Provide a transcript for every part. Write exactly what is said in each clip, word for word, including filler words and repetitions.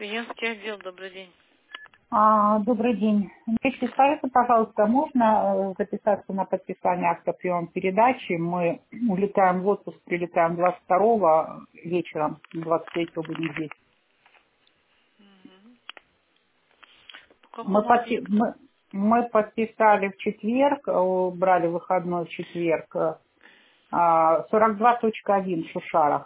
Клиентский отдел, добрый день. А, добрый день. Если скажите, пожалуйста, можно э, записаться на подписание акта приема передачи? Мы улетаем в отпуск, прилетаем двадцать второго вечером, двадцать третьего будем здесь. По Мы, какому подпи- объекту? мы, мы подписали в четверг, э, брали выходной в четверг, э, а, сорок два точка один Шушара.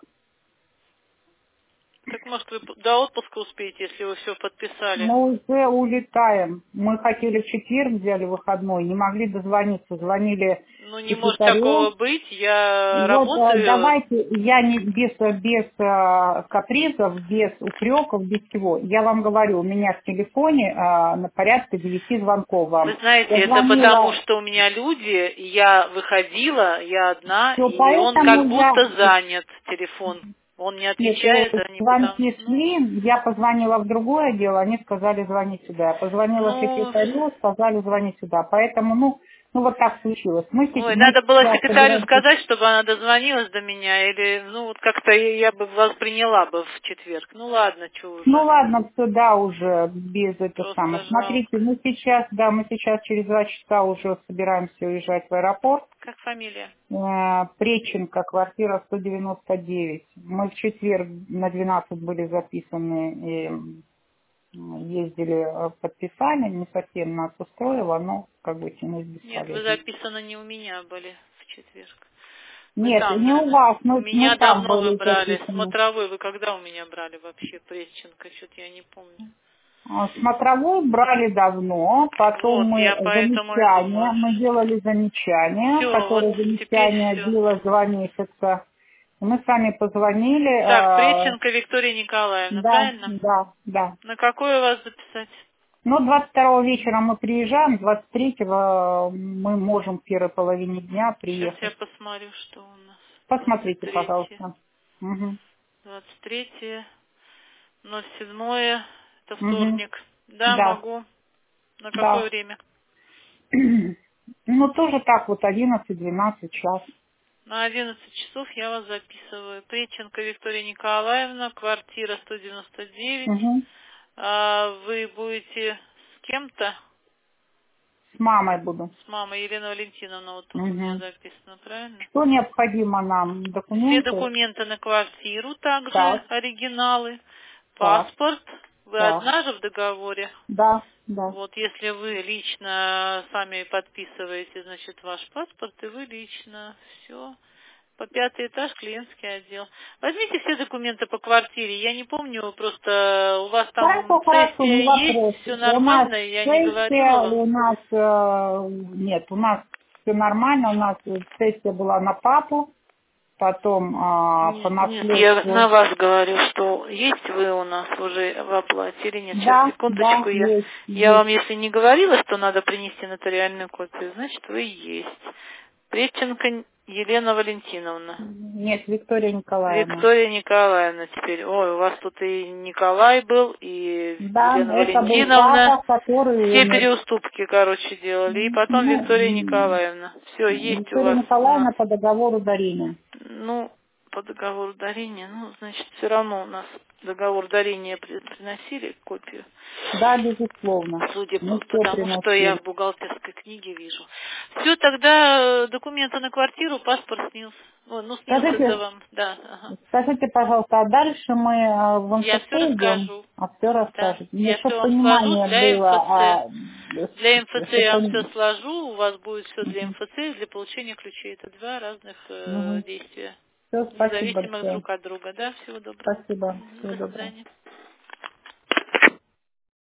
Так может вы до отпуска успеете, если вы все подписали? Мы уже улетаем. Мы хотели в четверг, взяли выходной, не могли дозвониться. Звонили Ну не может секретарю. такого быть, я Вот э, работаю. давайте, я не без, без э, капризов, без упреков, без всего. Я вам говорю, у меня в телефоне э, на порядка девяти звонков Вы вам. знаете, Я это потому, звонила, что у меня люди, и я выходила, я одна, все, и он как поэтому я... будто занят, телефон. Он не Нет, э, отвечает, а не потому. звонки Ну, шли, я позвонила в другое дело, они сказали звонить сюда. Я позвонила ну, секретарю, сказали звонить сюда. Поэтому, ну, ну вот так случилось. Мы, се- ой, мы надо было сейчас секретарю собираемся. сказать, чтобы она дозвонилась до меня, или, ну, вот как-то я я бы вас приняла бы в четверг. Ну, ладно, что Ну уже. ладно, все, да, уже без этих Просто самых. Смотрите, жалко. мы сейчас, да, мы сейчас через два часа уже собираемся уезжать в аэропорт. Как фамилия? Э, Преченко, квартира сто девяносто девять. Мы в четверг на двенадцать были записаны и м, ездили, э, подписали, не совсем нас устроило, но как бы тянуть Нет, вы бесполезно. записаны не у меня были в четверг. Вы Нет, там, не у наверное. вас, У мы, мы меня там давно вы были брали. записаны. Смотровой вы когда у меня брали вообще, Пресченко? Что-то я не помню. А, Смотровой брали давно, потом Вот, мы я поэтому и замечания, думаю. мы делали замечания, Все, вот которое теперь замечание все. длилось два месяца. Мы сами позвонили, Так, э, Пресченко Виктория Николаевна, да, правильно? да, да. На какое вас записать? Но двадцать второго вечера мы приезжаем, двадцать третьего мы можем в первой половине дня Сейчас я приехать. посмотрю, что у нас. двадцать Посмотрите, третье. пожалуйста. Угу. двадцать третье. ноль седьмое. Это Угу. вторник. Да, Да, могу. На какое да. время? Ну, тоже так вот, одиннадцать-двенадцать час. На одиннадцать часов я вас записываю. Преченко Виктория Николаевна, квартира сто девяносто девять. Угу. А вы будете с кем-то? С мамой буду. С мамой Елена Валентиновна, вот тут у меня Угу. записано, правильно? Что необходимо нам? Все Документы? документы на квартиру, также Так, оригиналы, так, паспорт. Вы так. одна же в договоре? Да, да. Вот если вы лично сами подписываете, значит, ваш паспорт, и вы лично все. По пятый этаж, клиентский отдел. Возьмите все документы по квартире. Я не помню, просто у вас там Хорошо, хорошо, сессия не есть, вопрос. все У нас нормально, я не говорила сессия, вам. у нас э, нет, у нас все нормально, у нас сессия была на папу, потом а, по Нет, нет, я наследству. на вас говорю, что есть вы у нас уже в оплате или нет. Сейчас, Да, да, секундочку, я, есть, я вам есть. если не говорила, что надо принести нотариальную копию, значит вы есть. Преченко Елена Валентиновна. Нет, Виктория Николаевна. Виктория Николаевна теперь. Ой, у вас тут и Николай был, и Да, Елена это был Валентиновна. папа, который Все умер. переуступки, короче, делали. И потом Ну, Виктория Николаевна. Все, есть у Виктория вас у нас. Николаевна по договору дарения. Ну, по договору дарения, ну, значит, все равно у нас договор дарения при- приносили копию. Да, безусловно. Судя Мы по все потому, что я приносили. в бухгалтерской книге вижу. Все, тогда э, документы на квартиру, паспорт снился. Ой, ну, снился-то Скажите, вам, да, ага. скажите, пожалуйста, а дальше мы э, в Я все МФЦ идем, расскажу. а все Да, расскажете. Мне я чтобы все вам сложу понимание для было, МФЦ. а Для МФЦ я вам все чтобы... сложу, у вас будет все для МФЦ и для получения ключей. Это два разных э, Угу. действия, Все, спасибо независимых большое. друг от друга. Да, всего доброго. Спасибо. Мгм, Всего до доброго. свидания.